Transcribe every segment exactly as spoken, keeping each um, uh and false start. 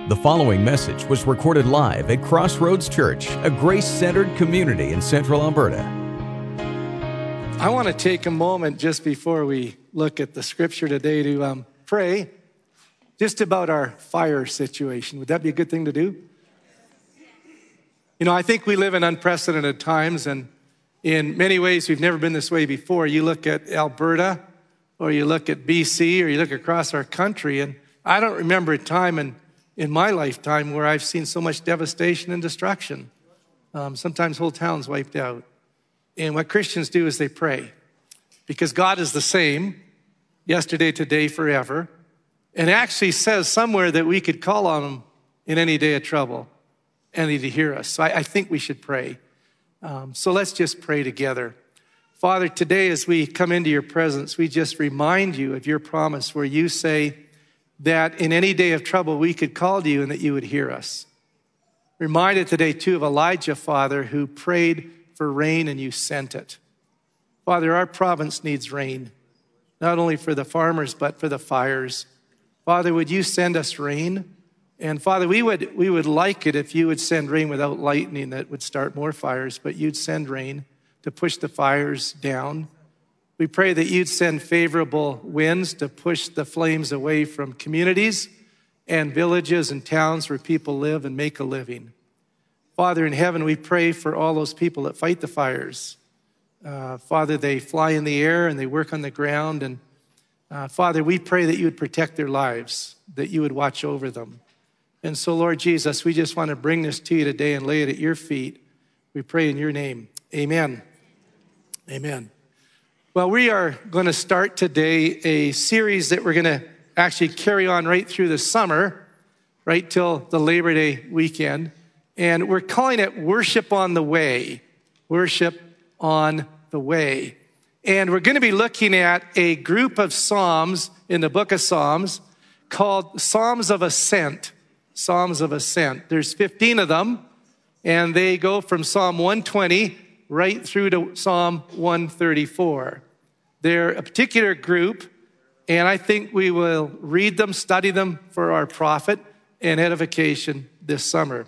The following message was recorded live at Crossroads Church, a grace-centered community in Central Alberta. I want to take a moment just before we look at the scripture today to um, pray just about our fire situation. Would that be a good thing to do? You know, I think we live in unprecedented times, and in many ways we've never been this way before. You look at Alberta, or you look at B C, or you look across our country, and I don't remember a time in in my lifetime where I've seen so much devastation and destruction. Um, sometimes whole towns wiped out. And what Christians do is they pray, because God is the same yesterday, today, forever. And it actually says somewhere that we could call on him in any day of trouble and he'd hear us. So I, I think we should pray. Um, so let's just pray together. Father, today as we come into your presence, we just remind you of your promise where you say that in any day of trouble, we could call to you and that you would hear us. Reminded today, too, of Elijah, Father, who prayed for rain and you sent it. Father, our province needs rain, not only for the farmers, but for the fires. Father, would you send us rain? And Father, we would, we would like it if you would send rain without lightning that would start more fires, but you'd send rain to push the fires down. We pray that you'd send favorable winds to push the flames away from communities and villages and towns where people live and make a living. Father in heaven, we pray for all those people that fight the fires. Uh, Father, they fly in the air and they work on the ground. And uh, Father, we pray that you would protect their lives, that you would watch over them. And so, Lord Jesus, we just want to bring this to you today and lay it at your feet. We pray in your name. Amen. Amen. Well, we are going to start today a series that we're going to actually carry on right through the summer, right till the Labor Day weekend. And we're calling it Worship on the Way. Worship on the Way. And we're going to be looking at a group of Psalms in the book of Psalms called Psalms of Ascent. Psalms of Ascent. There's fifteen of them, and they go from Psalm one twenty right through to Psalm one thirty-four. They're a particular group, and I think we will read them, study them for our profit and edification this summer.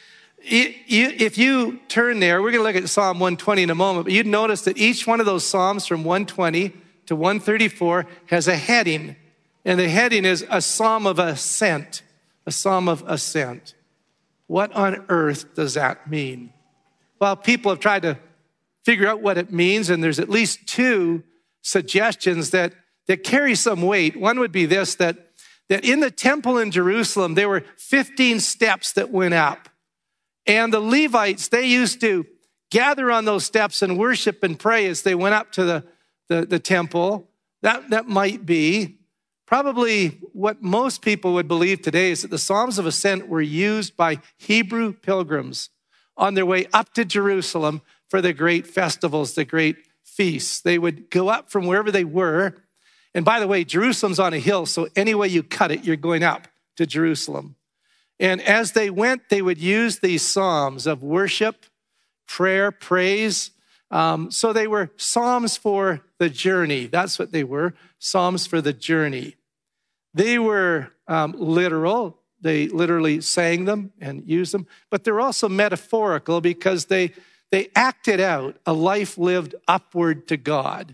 If you turn there, we're going to look at Psalm one twenty in a moment, but you'd notice that each one of those Psalms from one twenty to one thirty-four has a heading, and the heading is a Psalm of Ascent, a Psalm of Ascent. What on earth does that mean? Well, people have tried to figure out what it means, and there's at least two suggestions that, that carry some weight. One would be this, that, that in the temple in Jerusalem, there were fifteen steps that went up. And the Levites, they used to gather on those steps and worship and pray as they went up to the, the, the temple. That, that might be. Probably what most people would believe today is that the Psalms of Ascent were used by Hebrew pilgrims on their way up to Jerusalem for the great festivals, the great feasts. They would go up from wherever they were. And by the way, Jerusalem's on a hill, so any way you cut it, you're going up to Jerusalem. And as they went, they would use these psalms of worship, prayer, praise. Um, so they were psalms for the journey. That's what they were, psalms for the journey. They were um, literal. They literally sang them and used them. But they're also metaphorical because they, they acted out a life lived upward to God.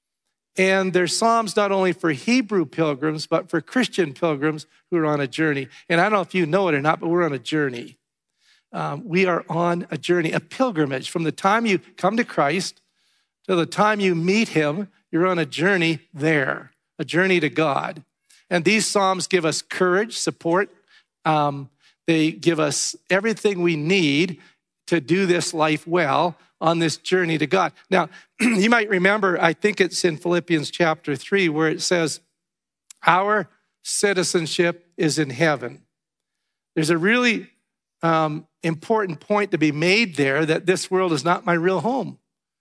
And they're psalms not only for Hebrew pilgrims, but for Christian pilgrims who are on a journey. And I don't know if you know it or not, but we're on a journey. Um, we are on a journey, a pilgrimage. From the time you come to Christ to the time you meet him, you're on a journey there, a journey to God. And these psalms give us courage, support. Um, they give us everything we need to do this life well on this journey to God. Now, you might remember, I think it's in Philippians chapter three, where it says, our citizenship is in heaven. There's a really um, important point to be made there, that this world is not my real home.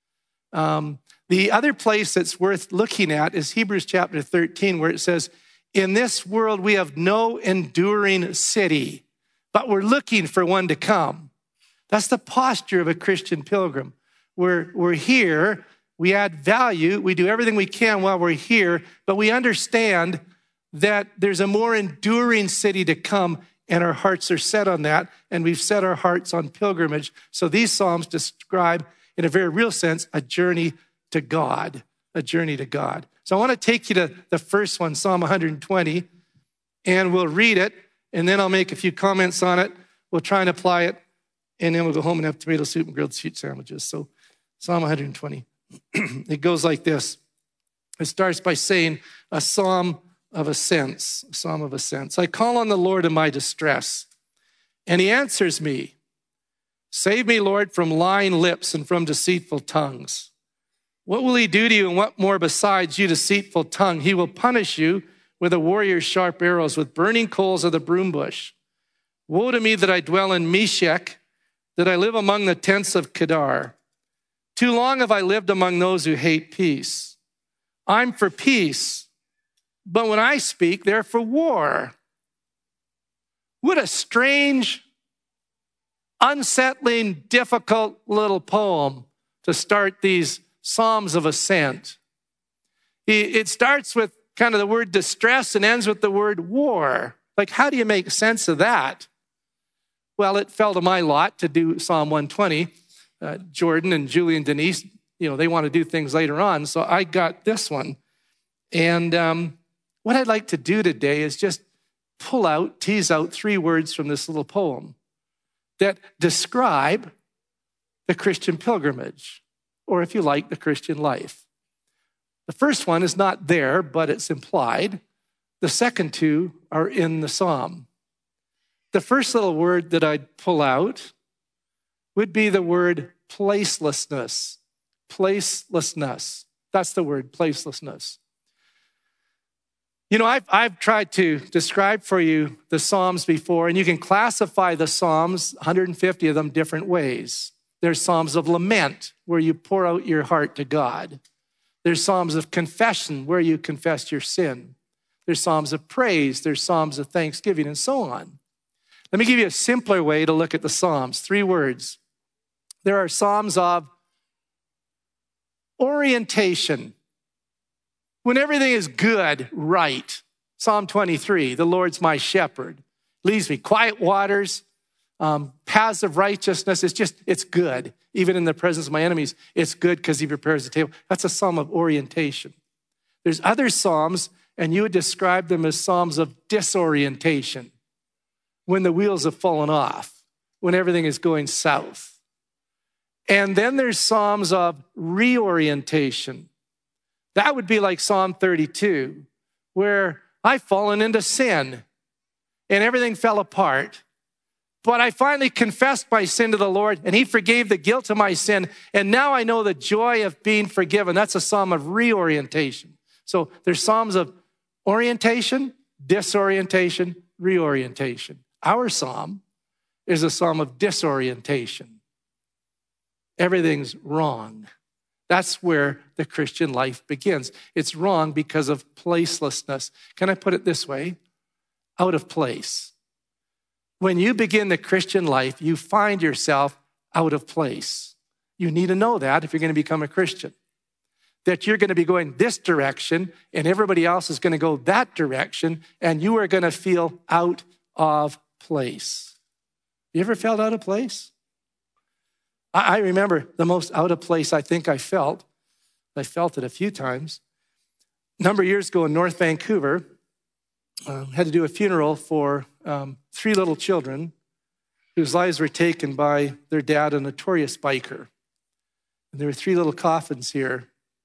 Um, the other place that's worth looking at is Hebrews chapter thirteen, where it says, in this world we have no enduring city, but we're looking for one to come. That's the posture of a Christian pilgrim. We're, we're here, we add value, we do everything we can while we're here, but we understand that there's a more enduring city to come, and our hearts are set on that, and we've set our hearts on pilgrimage. So these Psalms describe, in a very real sense, a journey to God, a journey to God. So I want to take you to the first one, Psalm one hundred twenty, and we'll read it, and then I'll make a few comments on it. We'll try and apply it, and then we'll go home and have tomato soup and grilled cheese sandwiches. So Psalm one hundred twenty, it goes like this. It starts by saying a psalm of ascents, a psalm of ascents. I call on the Lord in my distress, and he answers me. Save me, Lord, from lying lips and from deceitful tongues. What will he do to you, and what more besides, you deceitful tongue? He will punish you with a warrior's sharp arrows, with burning coals of the broom bush. Woe to me that I dwell in Meshech, that I live among the tents of Kedar. Too long have I lived among those who hate peace. I'm for peace, but when I speak, they're for war. What a strange, unsettling, difficult little poem to start these Psalms of Ascent. It starts with kind of the word distress and ends with the word war. Like, how do you make sense of that? Well, it fell to my lot to do Psalm one twenty. Uh, Jordan and Julie and Denise, you know, they want to do things later on. So I got this one. And um, what I'd like to do today is just pull out, tease out three words from this little poem that describe the Christian pilgrimage, or if you like, the Christian life. The first one is not there, but it's implied. The second two are in the psalm. The first little word that I'd pull out would be the word placelessness. Placelessness. That's the word, placelessness. You know, I've, I've tried to describe for you the Psalms before, and you can classify the Psalms, one hundred fifty of them, different ways. There's Psalms of lament, where you pour out your heart to God. There's Psalms of confession, where you confess your sin. There's Psalms of praise. There's Psalms of thanksgiving, and so on. Let me give you a simpler way to look at the Psalms. Three words. There are Psalms of orientation. When everything is good, right. Psalm twenty-three, the Lord's my shepherd. Leads me quiet waters, um, paths of righteousness. It's just, it's good. Even in the presence of my enemies, it's good because he prepares the table. That's a psalm of orientation. There's other Psalms, and you would describe them as Psalms of disorientation. When the wheels have fallen off, when everything is going south. And then there's Psalms of reorientation. That would be like Psalm thirty-two, where I've fallen into sin and everything fell apart. But I finally confessed my sin to the Lord, and he forgave the guilt of my sin. And now I know the joy of being forgiven. That's a psalm of reorientation. So there's Psalms of orientation, disorientation, reorientation. Our psalm is a psalm of disorientation. Everything's wrong. That's where the Christian life begins. It's wrong because of placelessness. Can I put it this way? Out of place. When you begin the Christian life, you find yourself out of place. You need to know that if you're going to become a Christian. That you're going to be going this direction and everybody else is going to go that direction, and you are going to feel out of place. You ever felt out of place? I remember the most out of place I think I felt. I felt it a few times. A number of years ago in North Vancouver, uh, had to do a funeral for um, three little children whose lives were taken by their dad, a notorious biker. And there were three little coffins here.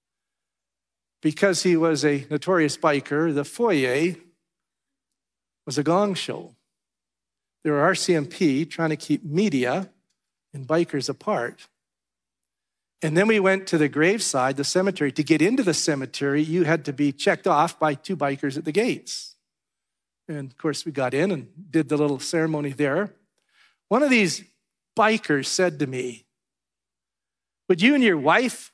Because he was a notorious biker, the foyer was a gong show. There were R C M P trying to keep media and bikers apart. And then we went to the graveside, the cemetery. To get into the cemetery, you had to be checked off by two bikers at the gates. And of course, we got in and did the little ceremony there. One of these bikers said to me, "Would you and your wife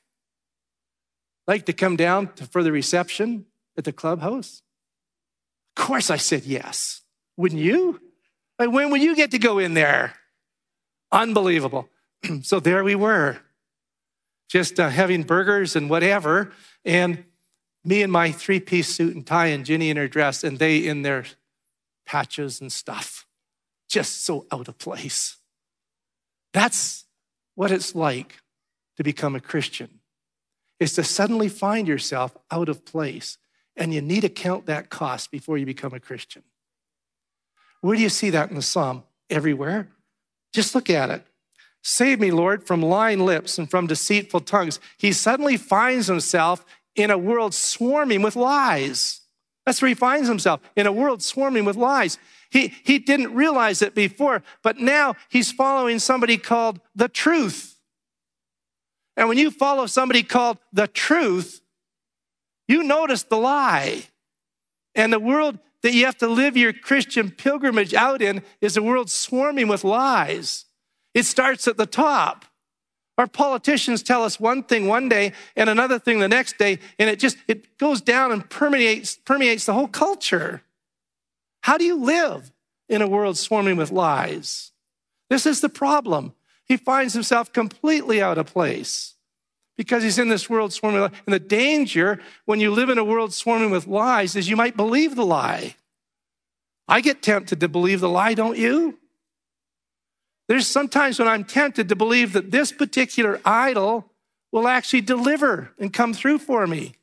like to come down to, for the reception at the clubhouse?" Of course, I said yes. Wouldn't you? Like, when will you get to go in there? Unbelievable. So there we were, just uh, having burgers and whatever, and me in my three-piece suit and tie, and Ginny in her dress, and they in their patches and stuff. just so out of place. That's what it's like to become a Christian, is to suddenly find yourself out of place. And you need to count that cost before you become a Christian. Where do you see that in the Psalm? Everywhere. Just look at it. Save me, Lord, from lying lips and from deceitful tongues. He suddenly finds himself in a world swarming with lies. That's where he finds himself, in a world swarming with lies. He, he didn't realize it before, but now he's following somebody called the truth. And when you follow somebody called the truth, you notice the lie. And the world that you have to live your Christian pilgrimage out in is a world swarming with lies. It starts at the top. Our politicians tell us one thing one day and another thing the next day, and it just, it goes down and permeates, permeates the whole culture. How do you live in a world swarming with lies? This is the problem. He finds himself completely out of place because he's in this world swarming with lies. And the danger when you live in a world swarming with lies is you might believe the lie. I get tempted to believe the lie, don't you? There's sometimes when I'm tempted to believe that this particular idol will actually deliver and come through for me.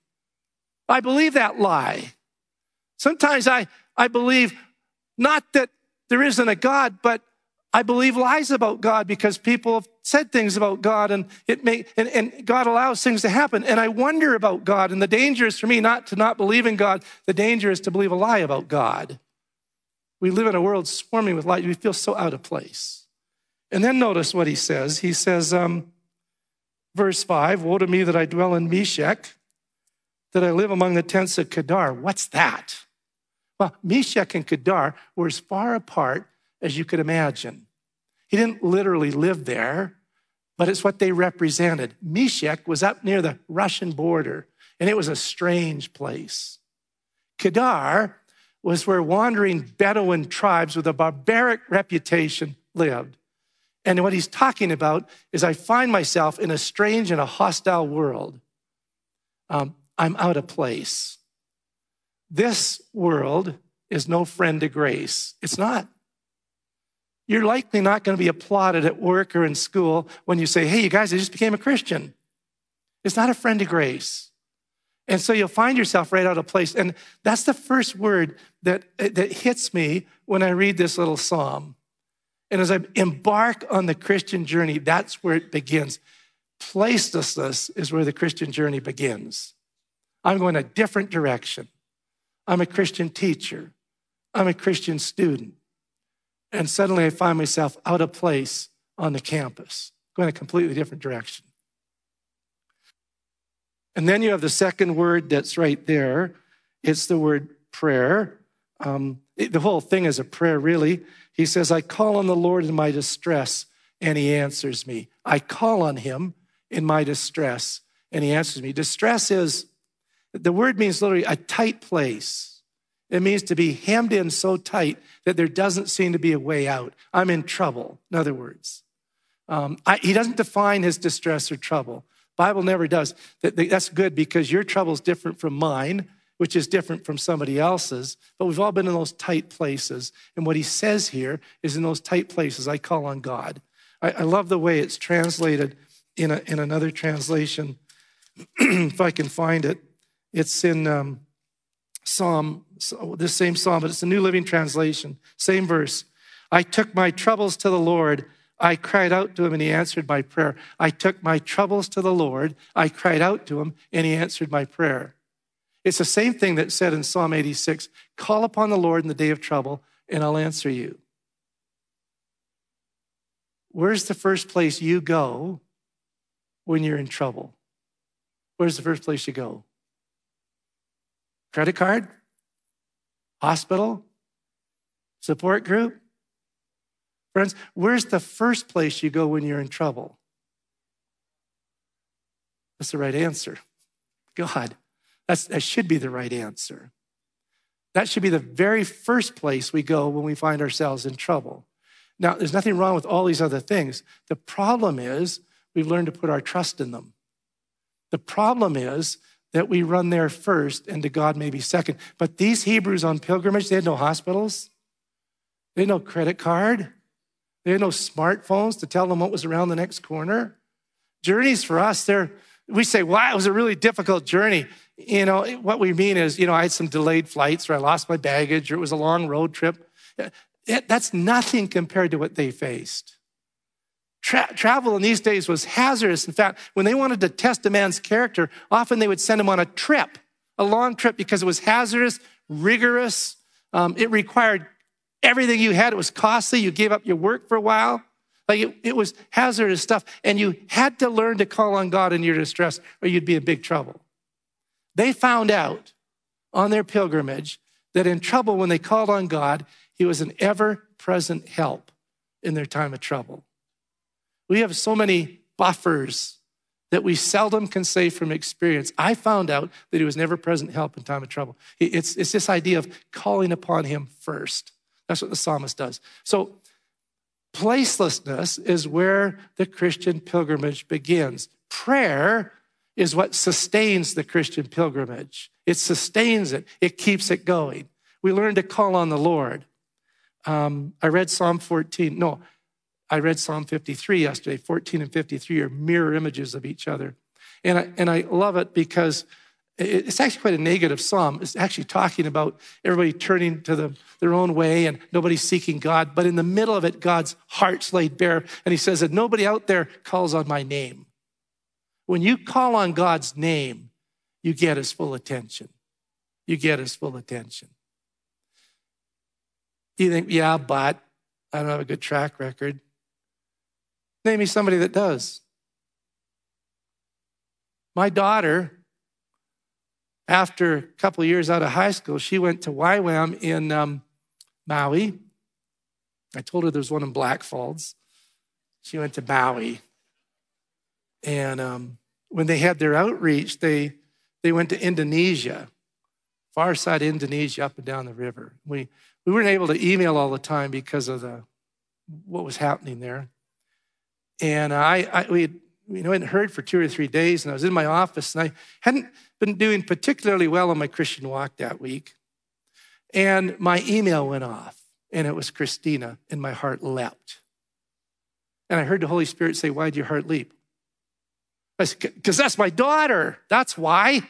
I believe that lie. Sometimes I, I believe not that there isn't a God, but I believe lies about God because people have said things about God and it may and, and God allows things to happen. And I wonder about God. And the danger is for me not to not believe in God. The danger is to believe a lie about God. We live in a world swarming with lies. We feel so out of place. And then notice what he says. He says, um, verse five, woe to me that I dwell in Meshech, that I live among the tents of Kedar. What's that? Well, Meshech and Kedar were as far apart as you could imagine. He didn't literally live there, but it's what they represented. Meshech was up near the Russian border, and it was a strange place. Kedar was where wandering Bedouin tribes with a barbaric reputation lived. And what he's talking about is I find myself in a strange and a hostile world. Um, I'm out of place. This world is no friend to grace. It's not. You're likely not going to be applauded at work or in school when you say, hey, you guys, I just became a Christian. It's not a friend to grace. And so you'll find yourself right out of place. And that's the first word that, that hits me when I read this little psalm. And as I embark on the Christian journey, that's where it begins. Placelessness is where the Christian journey begins. I'm going a different direction. I'm a Christian teacher. I'm a Christian student. And suddenly I find myself out of place on the campus, going a completely different direction. And then you have the second word that's right there. It's the word prayer. Um, it, the whole thing is a prayer, really. He says, I call on the Lord in my distress, and he answers me. I call on him in my distress, and he answers me. Distress is, the word means literally a tight place. It means to be hemmed in so tight that there doesn't seem to be a way out. I'm in trouble, in other words. Um, I, he doesn't define his distress or trouble. Bible never does. That, that's good because your trouble is different from mine, which is different from somebody else's. But we've all been in those tight places. And what he says here is in those tight places, I call on God. I, I love the way it's translated in, a, in another translation. If I can find it, it's in um, Psalm, this same Psalm, but it's a New Living Translation. Same verse. I took my troubles to the Lord. I cried out to him and he answered my prayer. I took my troubles to the Lord. I cried out to him and he answered my prayer. It's the same thing that said in Psalm eighty-six, call upon the Lord in the day of trouble and I'll answer you. Where's the first place you go when you're in trouble? Where's the first place you go? Credit card? Hospital? Support group? Friends, where's the first place you go when you're in trouble? That's the right answer. God. That's, that should be the right answer. That should be the very first place we go when we find ourselves in trouble. Now, there's nothing wrong with all these other things. The problem is we've learned to put our trust in them. The problem is that we run there first and to God maybe second. But these Hebrews on pilgrimage, they had no hospitals. They had no credit card. They had no smartphones to tell them what was around the next corner. Journeys for us, they're, we say, wow, it was a really difficult journey. You know, what we mean is, you know, I had some delayed flights or I lost my baggage or it was a long road trip. That's nothing compared to what they faced. Tra- travel in these days was hazardous. In fact, when they wanted to test a man's character, often they would send him on a trip, a long trip, because it was hazardous, rigorous. Um, it required everything you had. It was costly. You gave up your work for a while. Like it, it was hazardous stuff. And you had to learn to call on God in your distress or you'd be in big trouble. They found out on their pilgrimage that in trouble, when they called on God, he was an ever-present help in their time of trouble. We have so many buffers that we seldom can say from experience. I found out that he was never present help in time of trouble. It's, it's this idea of calling upon him first. That's what the psalmist does. So placelessness is where the Christian pilgrimage begins. Prayer is what sustains the Christian pilgrimage. It sustains it. It keeps it going. We learn to call on the Lord. Um, I read Psalm fourteen. No, I read Psalm fifty-three yesterday. fourteen and fifty-three are mirror images of each other. And I, and I love it because it's actually quite a negative psalm. It's actually talking about everybody turning to the, their own way and nobody seeking God. But in the middle of it, God's heart's laid bare. And he says that nobody out there calls on my name. When you call on God's name, you get his full attention. You get his full attention. You think, yeah, but I don't have a good track record. Name me somebody that does. My daughter, after a couple of years out of high school, she went to Y WAM in um, Maui. I told her there's one in Black Falls. She went to Maui. And um, when they had their outreach, they they went to Indonesia, far side Indonesia, up and down the river. We we weren't able to email all the time because of the what was happening there. And I, I we had, you know, hadn't heard for two or three days, and I was in my office, and I hadn't been doing particularly well on my Christian walk that week. And my email went off, and it was Christina, and my heart leapt. And I heard the Holy Spirit say, "Why'd your heart leap?" I said, "Because that's my daughter. That's why."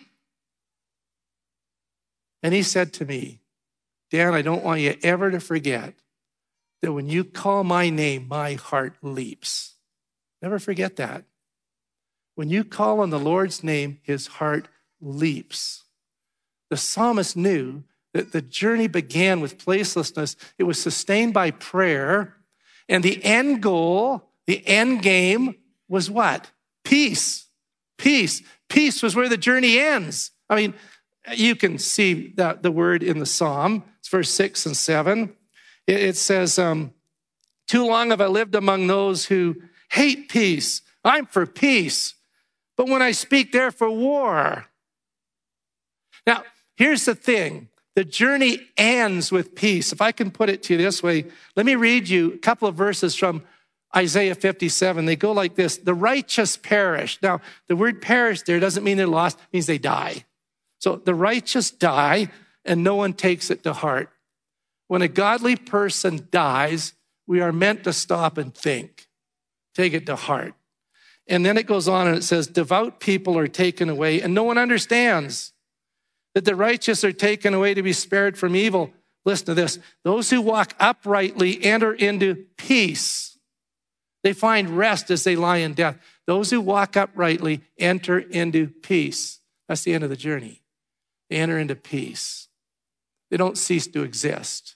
And he said to me, "Dan, I don't want you ever to forget that when you call my name, my heart leaps." Never forget that. When you call on the Lord's name, his heart leaps. The psalmist knew that the journey began with placelessness. It was sustained by prayer. And the end goal, the end game was what? Peace. Peace. Peace was where the journey ends. I mean, you can see that the word in the psalm. It's verse six and seven. It says, um, too long have I lived among those who hate peace. I'm for peace. But when I speak, they're for war. Now, here's the thing. The journey ends with peace. If I can put it to you this way, let me read you a couple of verses from Isaiah fifty-seven. They go like this. The righteous perish. Now, the word perish there doesn't mean they're lost. It means they die. So the righteous die, and no one takes it to heart. When a godly person dies, we are meant to stop and think. Take it to heart. And then it goes on and it says, devout people are taken away, and no one understands that the righteous are taken away to be spared from evil. Listen to this. Those who walk uprightly enter into peace. They find rest as they lie in death. Those who walk uprightly enter into peace. That's the end of the journey. They enter into peace. They don't cease to exist.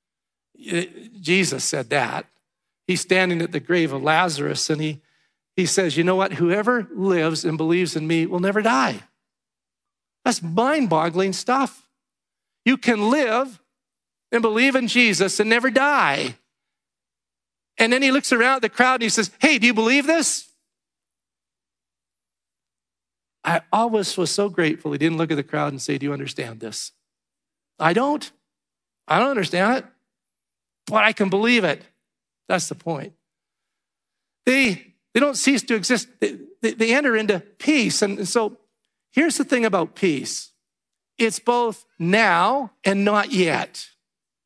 Jesus said that. He's standing at the grave of Lazarus, and he, he says, you know what? Whoever lives and believes in me will never die. That's mind-boggling stuff. You can live and believe in Jesus and never die. And then he looks around at the crowd and he says, hey, do you believe this? I always was so grateful he didn't look at the crowd and say, do you understand this? I don't. I don't understand it, but I can believe it. That's the point. They, they don't cease to exist. They, they, they enter into peace. And, and so here's the thing about peace. It's both now and not yet.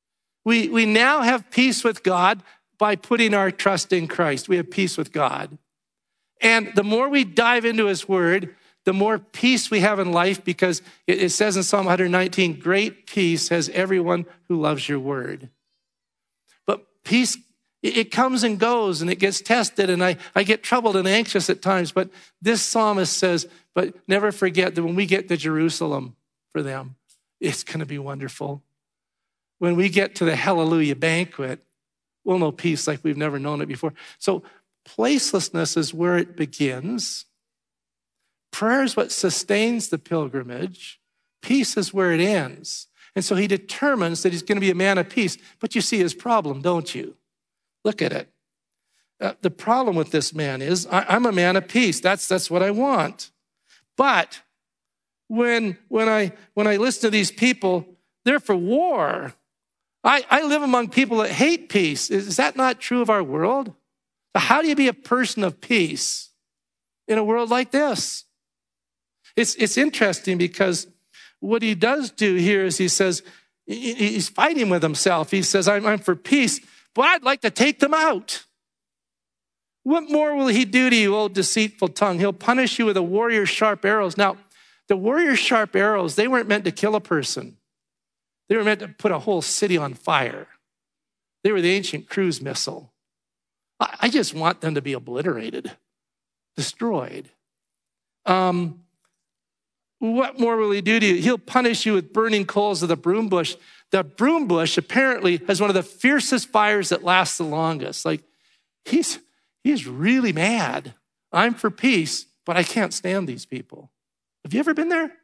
We, we now have peace with God by putting our trust in Christ. We have peace with God. And the more we dive into his word, the more peace we have in life, because it, it says in Psalm one nineteen, great peace has everyone who loves your word. But peace, it, it comes and goes and it gets tested, and I, I get troubled and anxious at times. But this psalmist says, but never forget that when we get to Jerusalem for them, it's going to be wonderful. When we get to the hallelujah banquet, we'll know peace like we've never known it before. So placelessness is where it begins. Prayer is what sustains the pilgrimage. Peace is where it ends. And so he determines that he's going to be a man of peace. But you see his problem, don't you? Look at it. Uh, the problem with this man is, I, I'm a man of peace. That's, that's what I want. But when, when, I, when I listen to these people, they're for war. I, I live among people that hate peace. Is that not true of our world? How do you be a person of peace in a world like this? It's, it's interesting because what he does do here is he says, he's fighting with himself. He says, I'm, I'm for peace, but I'd like to take them out. What more will he do to you, O deceitful tongue? He'll punish you with a warrior's sharp arrows. Now, the warrior's sharp arrows, they weren't meant to kill a person. They were meant to put a whole city on fire. They were the ancient cruise missile. I, I just want them to be obliterated, destroyed. Um, What more will he do to you? He'll punish you with burning coals of the broom bush. The broom bush apparently has one of the fiercest fires that lasts the longest. Like, he's, he's really mad. I'm for peace, but I can't stand these people. Have you ever been there?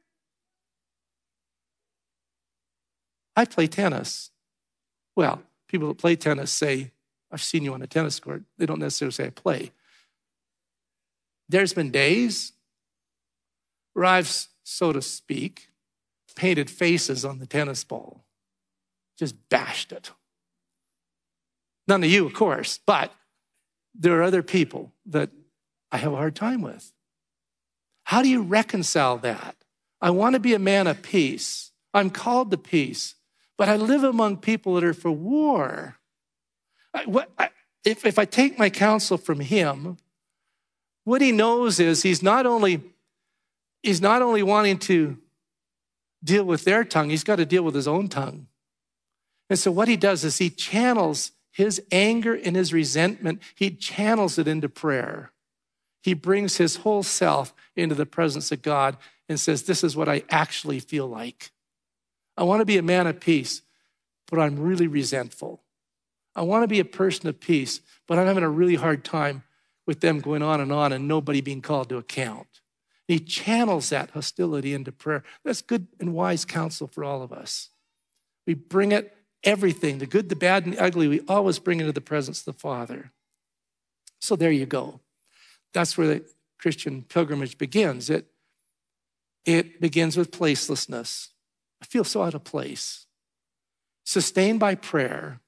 I play tennis. Well, people that play tennis say, I've seen you on a tennis court. They don't necessarily say I play. There's been days where I've, so to speak, painted faces on the tennis ball. Just bashed it. None of you, of course, but there are other people that I have a hard time with. How do you reconcile that? I want to be a man of peace. I'm called to peace, but I live among people that are for war. I, what, I, if, if I take my counsel from him, what he knows is he's not only He's not only wanting to deal with their tongue, he's got to deal with his own tongue. And so what he does is he channels his anger and his resentment, he channels it into prayer. He brings his whole self into the presence of God and says, this is what I actually feel like. I want to be a man of peace, but I'm really resentful. I want to be a person of peace, but I'm having a really hard time with them going on and on and nobody being called to account. He channels that hostility into prayer. That's good and wise counsel for all of us. We bring it, everything, the good, the bad, and the ugly, we always bring into the presence of the Father. So there you go. That's where the Christian pilgrimage begins. It, it begins with placelessness. I feel so out of place. Sustained by prayer,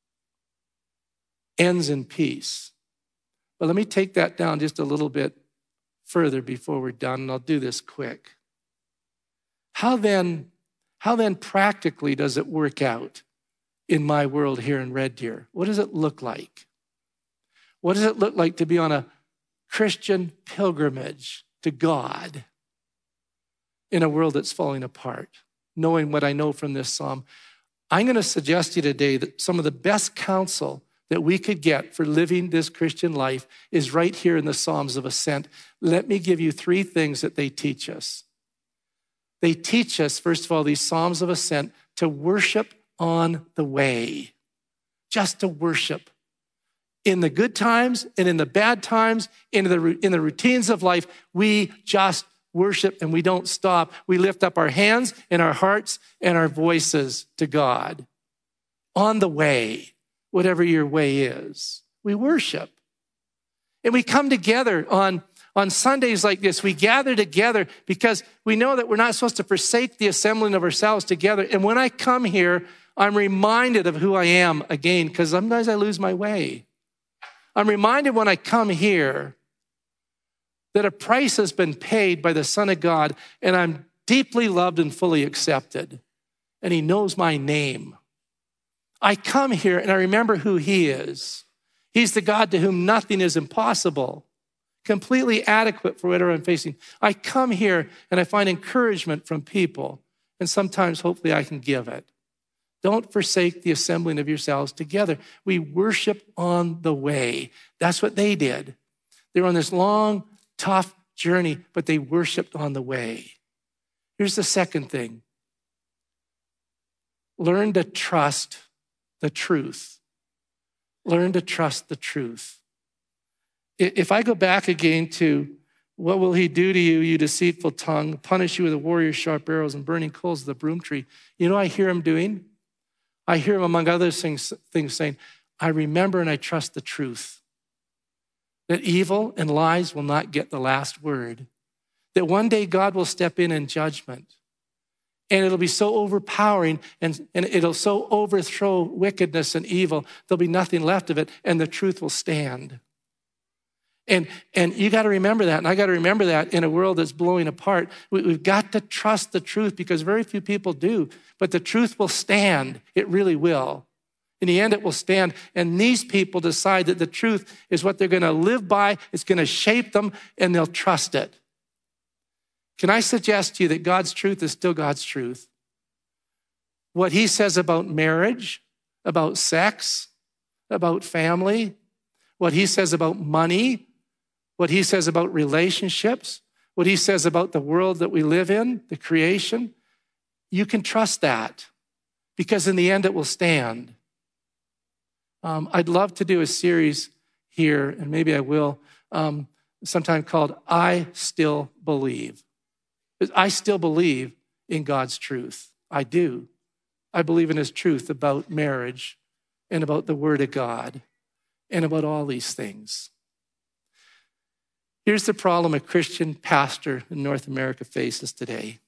ends in peace. But let me take that down just a little bit further before we're done, and I'll do this quick. How then, how then practically does it work out in my world here in Red Deer? What does it look like? What does it look like to be on a Christian pilgrimage to God in a world that's falling apart? Knowing what I know from this psalm, I'm going to suggest to you today that some of the best counsel that we could get for living this Christian life is right here in the Psalms of Ascent. Let me give you three things that they teach us. They teach us, first of all, these Psalms of Ascent to worship on the way, just to worship. In the good times and in the bad times, in the, in the routines of life, we just worship and we don't stop. We lift up our hands and our hearts and our voices to God. On the way. Whatever your way is, we worship. And we come together on, on Sundays like this. We gather together because we know that we're not supposed to forsake the assembling of ourselves together. And when I come here, I'm reminded of who I am again, because sometimes I lose my way. I'm reminded when I come here that a price has been paid by the Son of God, and I'm deeply loved and fully accepted. And he knows my name. I come here and I remember who he is. He's the God to whom nothing is impossible, completely adequate for whatever I'm facing. I come here and I find encouragement from people, and sometimes hopefully I can give it. Don't forsake the assembling of yourselves together. We worship on the way. That's what they did. They were on this long, tough journey, but they worshiped on the way. Here's the second thing. Learn to trust the truth. Learn to trust the truth. If I go back again to what will he do to you, you deceitful tongue, punish you with a warrior's sharp arrows and burning coals of the broom tree. You know what I hear him doing? I hear him, among other things, things saying, I remember and I trust the truth. That evil and lies will not get the last word. That one day God will step in in judgment. And it'll be so overpowering and, and it'll so overthrow wickedness and evil, there'll be nothing left of it, and the truth will stand. And, and you got to remember that, and I got to remember that in a world that's blowing apart. We, we've got to trust the truth because very few people do, but the truth will stand. It really will. In the end, it will stand, and these people decide that the truth is what they're going to live by, it's going to shape them, and they'll trust it. Can I suggest to you that God's truth is still God's truth? What he says about marriage, about sex, about family, what he says about money, what he says about relationships, what he says about the world that we live in, the creation, you can trust that because in the end it will stand. Um, I'd love to do a series here, and maybe I will, um, sometime called I Still Believe. I still believe in God's truth. I do. I believe in his truth about marriage and about the word of God and about all these things. Here's the problem a Christian pastor in North America faces today.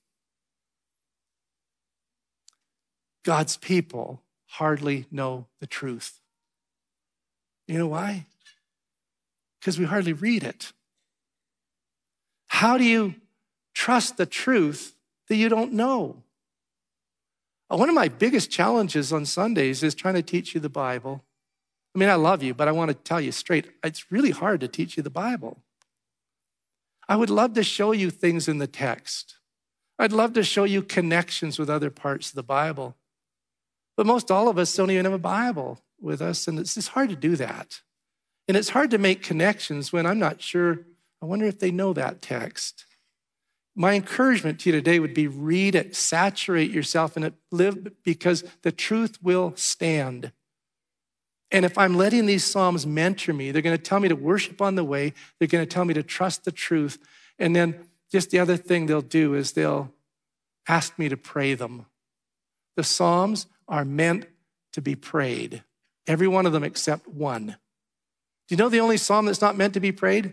God's people hardly know the truth. You know why? Because we hardly read it. How do you trust the truth that you don't know? One of my biggest challenges on Sundays is trying to teach you the Bible. I mean, I love you, but I want to tell you straight, it's really hard to teach you the Bible. I would love to show you things in the text. I'd love to show you connections with other parts of the Bible. But most all of us don't even have a Bible with us, and it's just hard to do that. And it's hard to make connections when I'm not sure, I wonder if they know that text. My encouragement to you today would be read it, saturate yourself in it, live because the truth will stand. And if I'm letting these Psalms mentor me, they're going to tell me to worship on the way. They're going to tell me to trust the truth. And then just the other thing they'll do is they'll ask me to pray them. The Psalms are meant to be prayed. Every one of them except one. Do you know the only Psalm that's not meant to be prayed?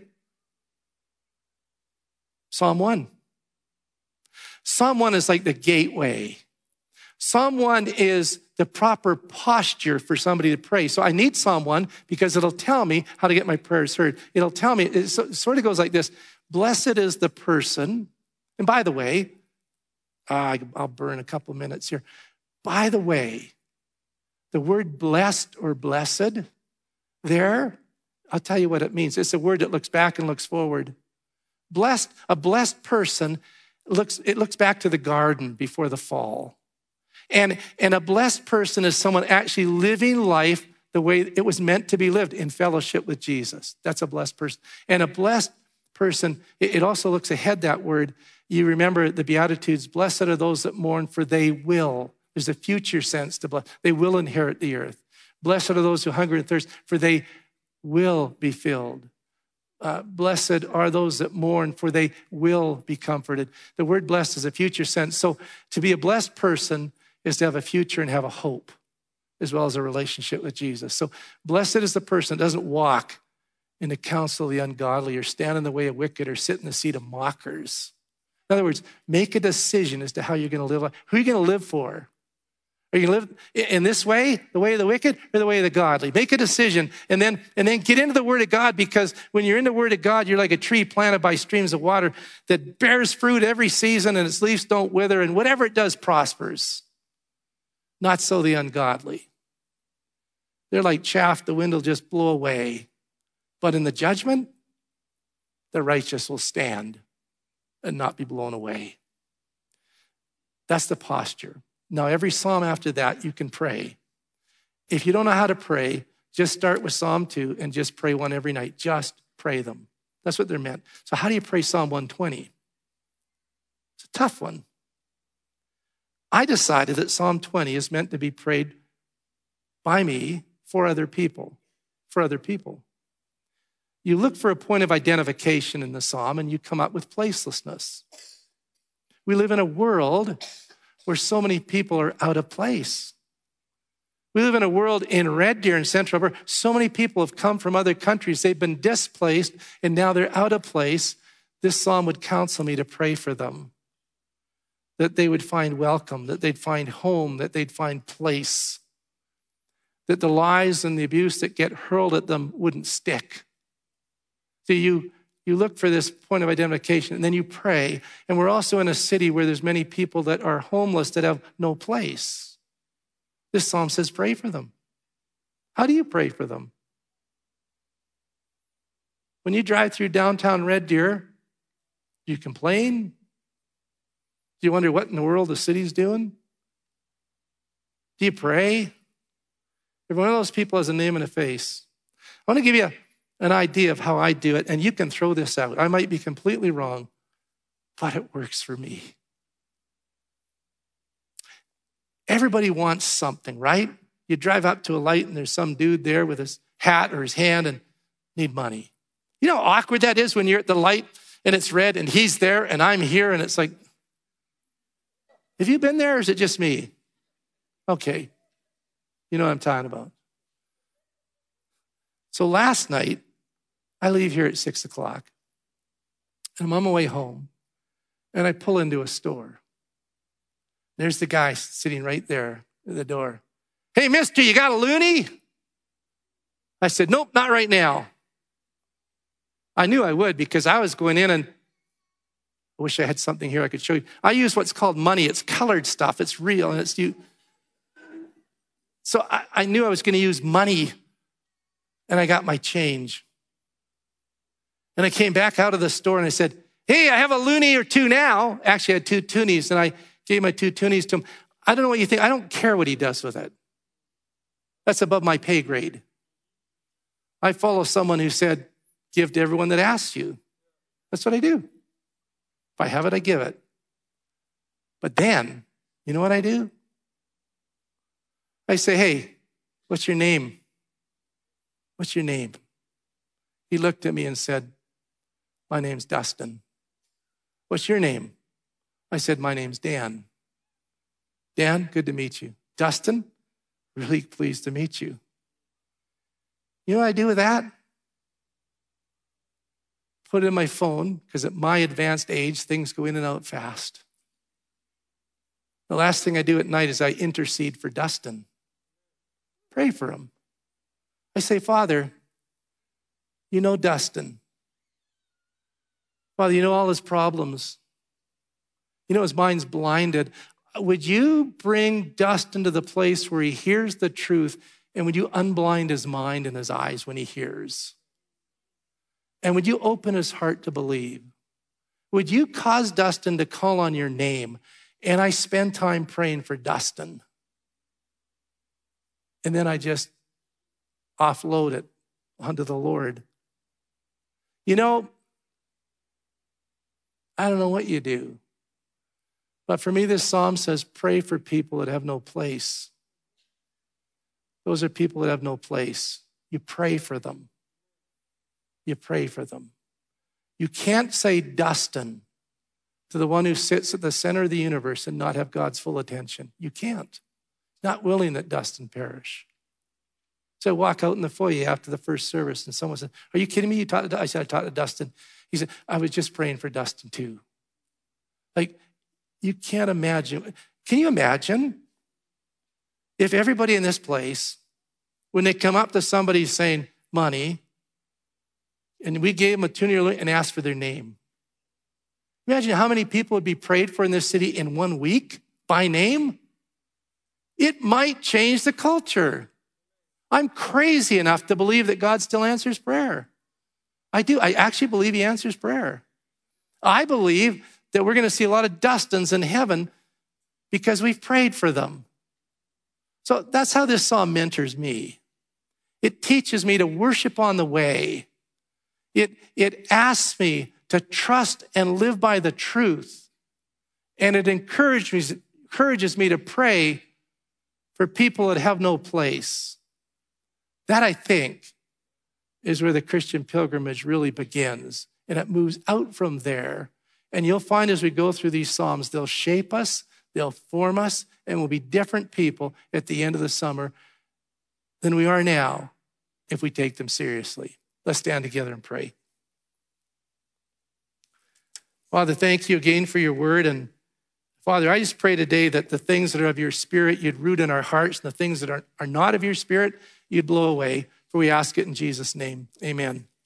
Psalm one. Psalm one is like the gateway. Psalm one is the proper posture for somebody to pray. So I need Psalm one because it'll tell me how to get my prayers heard. It'll tell me, it sort of goes like this. Blessed is the person. And by the way, uh, I'll burn a couple minutes here. By the way, the word blessed or blessed there, I'll tell you what it means. It's a word that looks back and looks forward. Blessed, a blessed person, looks it looks back to the garden before the fall. And, and a blessed person is someone actually living life the way it was meant to be lived in fellowship with Jesus. That's a blessed person. And a blessed person, it, it also looks ahead, that word. You remember the Beatitudes, blessed are those that mourn, for they will. There's a future sense to bless. They will inherit the earth. Blessed are those who hunger and thirst, for they will be filled. Uh, blessed are those that mourn, for they will be comforted. The word blessed is a future sense. So to be a blessed person is to have a future and have a hope, as well as a relationship with Jesus. So blessed is the person that doesn't walk in the counsel of the ungodly or stand in the way of wicked or sit in the seat of mockers. In other words, make a decision as to how you're going to live. Who are you going to live for? Are you going to live in this way, the way of the wicked, or the way of the godly? Make a decision and then, and then get into the Word of God, because when you're in the Word of God, you're like a tree planted by streams of water that bears fruit every season and its leaves don't wither, and whatever it does prospers. Not so the ungodly. They're like chaff the wind will just blow away. But in the judgment, the righteous will stand and not be blown away. That's the posture. Now, every psalm after that, you can pray. If you don't know how to pray, just start with Psalm two and just pray one every night. Just pray them. That's what they're meant. So how do you pray Psalm one twenty? It's a tough one. I decided that Psalm twenty is meant to be prayed by me for other people, for other people. You look for a point of identification in the psalm and you come up with placelessness. We live in a world where so many people are out of place. We live in a world in Red Deer in Central Alberta. So many people have come from other countries. They've been displaced and now they're out of place. This psalm would counsel me to pray for them, that they would find welcome, that they'd find home, that they'd find place, that the lies and the abuse that get hurled at them wouldn't stick. So you, you look for this point of identification and then you pray. And we're also in a city where there's many people that are homeless that have no place. This psalm says pray for them. How do you pray for them? When you drive through downtown Red Deer, do you complain? Do you wonder what in the world the city's doing? Do you pray? Every one of those people has a name and a face. I want to give you a an idea of how I do it, and you can throw this out. I might be completely wrong, but it works for me. Everybody wants something, right? You drive up to a light and there's some dude there with his hat or his hand and need money. You know how awkward that is when you're at the light and it's red and he's there and I'm here and it's like, have you been there or is it just me? Okay, you know what I'm talking about. So last night, I leave here at six o'clock and I'm on my way home and I pull into a store. There's the guy sitting right there at the door. Hey, mister, you got a loonie? I said, nope, not right now. I knew I would because I was going in and I wish I had something here I could show you. I use what's called money. It's colored stuff. It's real and it's you. So I, I knew I was going to use money and I got my change. And I came back out of the store and I said, hey, I have a loonie or two now. Actually, I had two toonies and I gave my two toonies to him. I don't know what you think. I don't care what he does with it. That's above my pay grade. I follow someone who said, give to everyone that asks you. That's what I do. If I have it, I give it. But then, you know what I do? I say, hey, what's your name? What's your name? He looked at me and said, my name's Dustin. What's your name? I said, my name's Dan. Dan, good to meet you. Dustin, really pleased to meet you. You know what I do with that? Put it in my phone, because at my advanced age, things go in and out fast. The last thing I do at night is I intercede for Dustin. Pray for him. I say, Father, you know Dustin. Father, you know all his problems. You know his mind's blinded. Would you bring Dustin to the place where he hears the truth, and would you unblind his mind and his eyes when he hears? And would you open his heart to believe? Would you cause Dustin to call on your name? And I spend time praying for Dustin. And then I just offload it onto the Lord. You know, I don't know what you do. But for me, this psalm says, pray for people that have no place. Those are people that have no place. You pray for them. You pray for them. You can't say Dustin to the one who sits at the center of the universe and not have God's full attention. You can't. Not willing that Dustin perish. So I walk out in the foyer after the first service and someone said, are you kidding me? You taught to, I said, I taught to Dustin. He said, I was just praying for Dustin too. Like, you can't imagine. Can you imagine if everybody in this place, when they come up to somebody saying money, and we gave them a tuner and asked for their name? Imagine how many people would be prayed for in this city in one week by name. It might change the culture. I'm crazy enough to believe that God still answers prayer. I do. I actually believe he answers prayer. I believe that we're going to see a lot of Dustins in heaven because we've prayed for them. So that's how this psalm mentors me. It teaches me to worship on the way. It, it asks me to trust and live by the truth. And it encourages me, encourages me to pray for people that have no place. That, I think, is where the Christian pilgrimage really begins. And it moves out from there. And you'll find as we go through these Psalms, they'll shape us, they'll form us, and we'll be different people at the end of the summer than we are now if we take them seriously. Let's stand together and pray. Father, thank you again for your word. And Father, I just pray today that the things that are of your spirit, you'd root in our hearts, and the things that are, are not of your spirit, you'd blow away. For we ask it in Jesus' name. Amen.